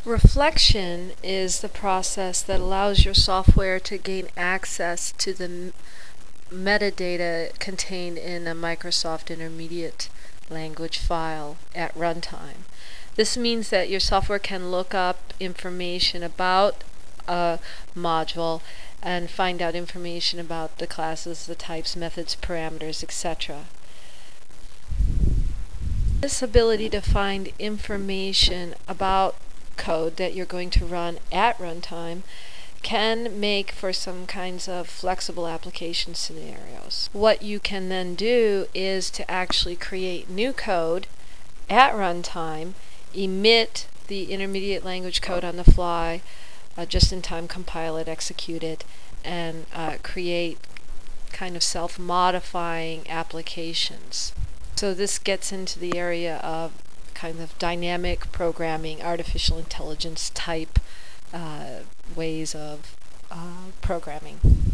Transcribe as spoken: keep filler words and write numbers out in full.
Reflection is the process that allows your software to gain access to the m- metadata contained in a Microsoft Intermediate Language file at runtime. This means that your software can look up information about a module and find out information about the classes, the types, methods, parameters, et cetera. This ability to find information about code that you're going to run at runtime can make for some kinds of flexible application scenarios. What you can then do is to actually create new code at runtime, emit the intermediate language code on the fly, uh, just in time compile it, execute it, and uh, create kind of self-modifying applications. So this gets into the area of kind of dynamic programming, artificial intelligence type uh, ways of uh, programming.